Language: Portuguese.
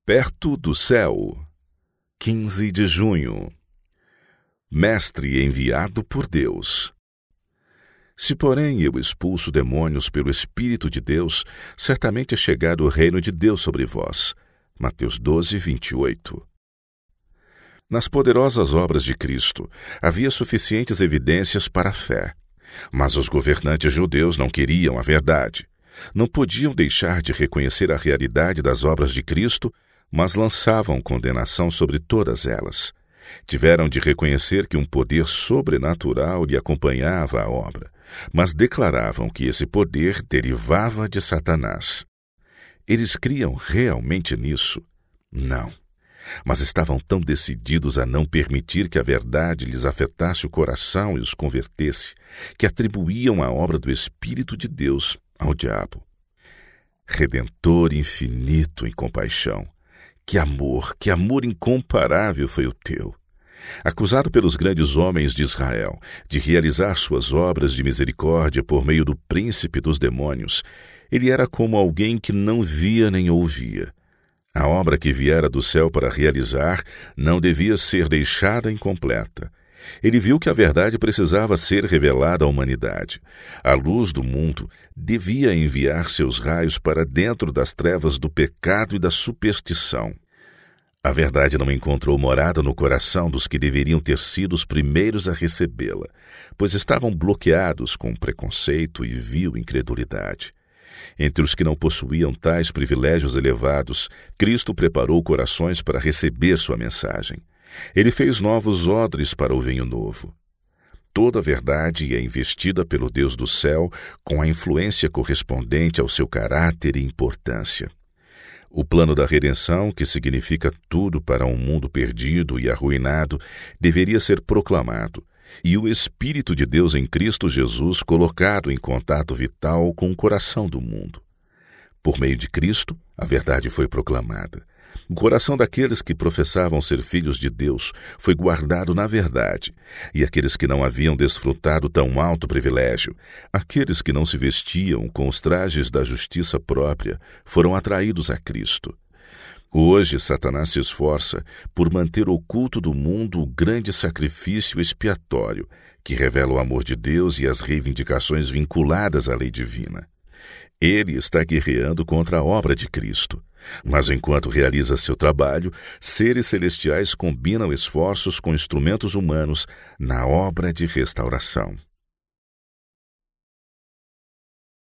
Perto do céu, 15 de junho. Mestre enviado por Deus. Se, porém, eu expulso demônios pelo Espírito de Deus, certamente é chegado o reino de Deus sobre vós. Mateus 12, 28. Nas poderosas obras de Cristo, havia suficientes evidências para a fé. Mas os governantes judeus não queriam a verdade. Não podiam deixar de reconhecer a realidade das obras de Cristo, mas lançavam condenação sobre todas elas. Tiveram de reconhecer que um poder sobrenatural lhe acompanhava a obra, mas declaravam que esse poder derivava de Satanás. Eles criam realmente nisso? Não. Mas estavam tão decididos a não permitir que a verdade lhes afetasse o coração e os convertesse, que atribuíam a obra do Espírito de Deus ao diabo. Redentor infinito em compaixão, que amor incomparável foi o teu! Acusado pelos grandes homens de Israel de realizar suas obras de misericórdia por meio do príncipe dos demônios, ele era como alguém que não via nem ouvia. A obra que viera do céu para realizar não devia ser deixada incompleta. Ele viu que a verdade precisava ser revelada à humanidade. A luz do mundo devia enviar seus raios para dentro das trevas do pecado e da superstição. A verdade não encontrou morada no coração dos que deveriam ter sido os primeiros a recebê-la, pois estavam bloqueados com preconceito e vil incredulidade. Entre os que não possuíam tais privilégios elevados, Cristo preparou corações para receber sua mensagem. Ele fez novos odres para o vinho novo. Toda a verdade é investida pelo Deus do céu com a influência correspondente ao seu caráter e importância. O plano da redenção, que significa tudo para um mundo perdido e arruinado, deveria ser proclamado, e o Espírito de Deus em Cristo Jesus colocado em contato vital com o coração do mundo. Por meio de Cristo, a verdade foi proclamada. O coração daqueles que professavam ser filhos de Deus foi guardado na verdade, e aqueles que não haviam desfrutado tão alto privilégio, aqueles que não se vestiam com os trajes da justiça própria, foram atraídos a Cristo. Hoje, Satanás se esforça por manter oculto do mundo o grande sacrifício expiatório, que revela o amor de Deus e as reivindicações vinculadas à lei divina. Ele está guerreando contra a obra de Cristo. Mas enquanto realiza seu trabalho, seres celestiais combinam esforços com instrumentos humanos na obra de restauração.